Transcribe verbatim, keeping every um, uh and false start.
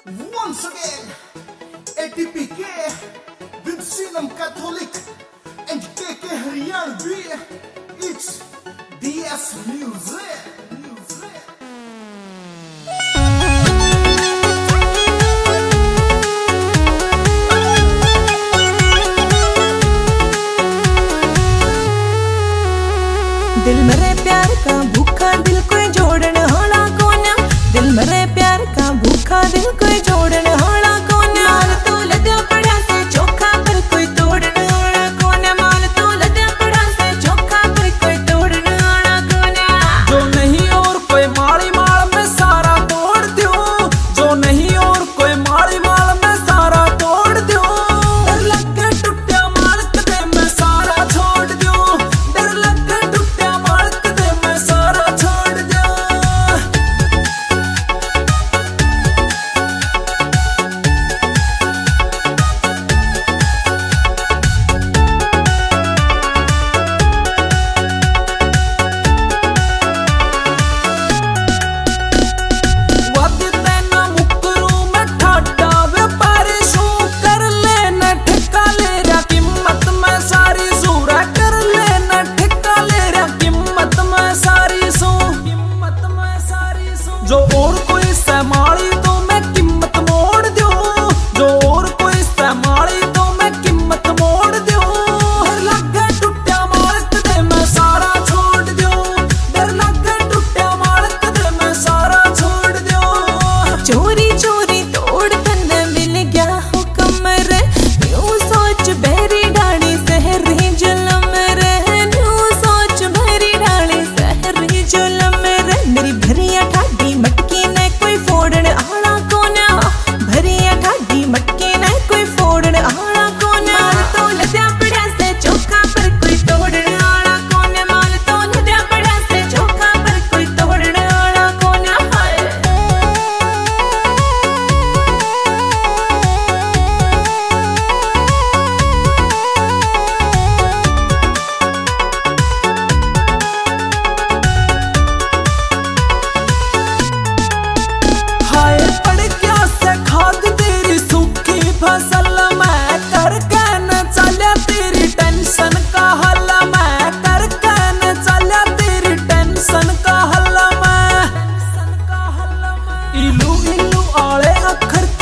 Once again, A T P K with Sinam Catholic and K K Haryanvi. It's D S Music. दिल मेरे प्यार का भूखा दिल कोई जोड़न होला कोन्या। दिल मेरे प्यार का भूखा दिल कोई जोड़न होला कोन्या। माल तो लद्या पड़ा से चोखा पर कोई तोड़न होला कोन्या। माल तो लद्या पड़ा से चोखा पर कोई तोड़न होला कोन्या। जो नहीं और कोई माड़ी माल में सारा तोड़ दूं। जो नहीं और कोई माड़ी माल में सारा तोड़ दूं। डर लग के टूटा माल कदे मैं सारा छोड़ दूं। डर लग के टूटा माल कदे मैं सारा छोड़ दूं। जो और कोई सहमाली तो मैं कीमत मोड़ दूं। जो और कोई सहमाली तो मैं कीमत मोड़ दूं। डर लगे टूटा माल कदे मैं सारा छोड़ दूं। डर लगे टूटा माल कदे मैं सारा छोड़ दूं। चोरी चोरी तोड़ तन्ने मिल गया हो कमर। यूं सोच बेरी डाली सहरी जुलम रे। यूं सोच बेरी डाली सहरी जुलम रे। मेरी भरिया ठाडी मटकी ने कोई फोड़न आला कोन्या। भरिया ठाडी मटकी ने कोई फोड़न आला कोन्या। माल तो लद्या पड़ा से चोखा पर कोई तोड़न आला कोन्या। माल तो लद्या पड़ा से चोखा पर कोई तोड़न आला कोन्या। हाय हाय पड़ गया से खाद तेरी सूखी फसल। मैं करके न चला तेरी टेंशन का हल। मैं करके न चला तेरी टेंशन का हल। मैं इलू इलू आले अखर